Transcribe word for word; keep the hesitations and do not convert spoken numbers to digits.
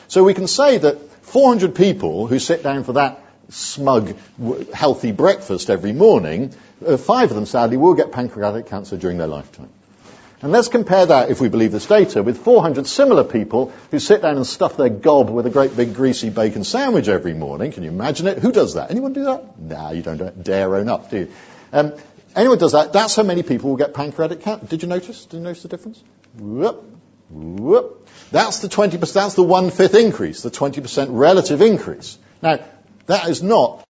So we can say that four hundred people who sit down for that smug, healthy breakfast every morning, uh, five of them, sadly, will get pancreatic cancer during their lifetime. And let's compare that, if we believe this data, with four hundred similar people who sit down and stuff their gob with a great big greasy bacon sandwich every morning. Can you imagine it? Who does that? Anyone do that? Nah, you don't dare own up, do you? Um, anyone does that, that's how many people will get pancreatic cancer. Did you notice? Did you notice the difference? Whoop, whoop. That's the twenty percent, that's the one-fifth increase, the twenty percent relative increase. Now, that is not